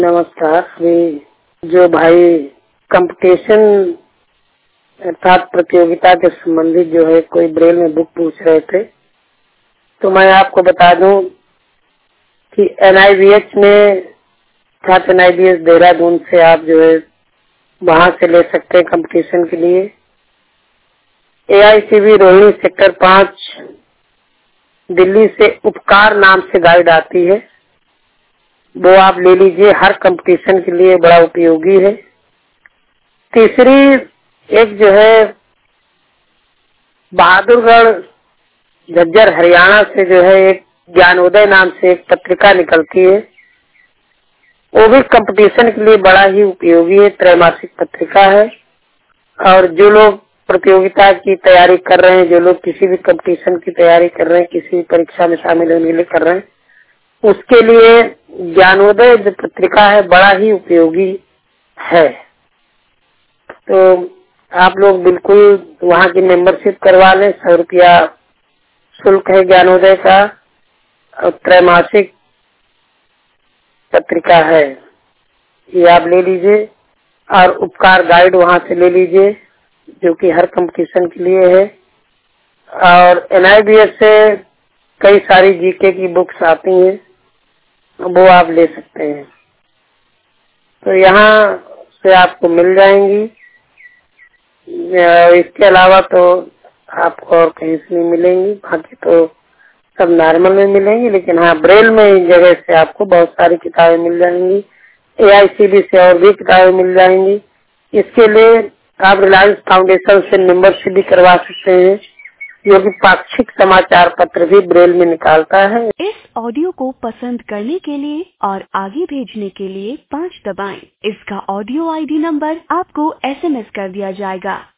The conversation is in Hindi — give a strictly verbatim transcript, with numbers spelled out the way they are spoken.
नमस्कार। अभी जो भाई कंपटीशन अर्थात प्रतियोगिता के संबंधित जो है कोई ब्रेल में बुक पूछ रहे थे, तो मैं आपको बता दूं कि एन आई बी एच में अर्थात N I B H Dehradun से आप जो है वहां से ले सकते हैं कंपटीशन के लिए। A I C B Rohini sector पाँच दिल्ली से उपकार नाम से गाइड आती है, वो आप ले लीजिए, हर कंपटीशन के लिए बड़ा उपयोगी है। तीसरी एक जो है बहादुरगढ़ झज्जर हरियाणा से जो है एक ज्ञानोदय नाम से एक पत्रिका निकलती है, वो भी कंपटीशन के लिए बड़ा ही उपयोगी है, त्रैमासिक पत्रिका है। और जो लोग प्रतियोगिता की तैयारी कर रहे हैं, जो लोग किसी भी कंपटीशन की तैयारी कर रहे हैं, किसी भी परीक्षा में शामिल होने के लिए कर रहे हैं, उसके लिए ज्ञानोदय जो पत्रिका है बड़ा ही उपयोगी है। तो आप लोग बिल्कुल वहाँ की मेंबरशिप करवा लें। सौ रुपया शुल्क है ज्ञानोदय का, और त्रैमासिक पत्रिका है, ये आप ले लीजिए। और उपकार गाइड वहाँ से ले लीजिए, जो कि हर कंपटीशन के लिए है। और एन आई बी एच से कई सारी जी के की बुक्स आती हैं, वो आप ले सकते हैं, तो यहाँ से आपको मिल जाएंगी। इसके अलावा तो आपको और कहीं से नहीं मिलेंगी, बाकी तो सब नॉर्मल में मिलेंगी, लेकिन हाँ ब्रेल में इस जगह से आपको बहुत सारी किताबें मिल जाएंगी। ए आई सी बी से और भी किताबें मिल जाएंगी। इसके लिए आप रिलायंस फाउंडेशन से मेंबरशिप भी करवा सकते हैं, जो कि पाक्षिक समाचार पत्र भी ब्रेल में निकालता है। इस ऑडियो को पसंद करने के लिए और आगे भेजने के लिए पाँच दबाएं। इसका ऑडियो आई डी नंबर आपको एस एम एस कर दिया जाएगा।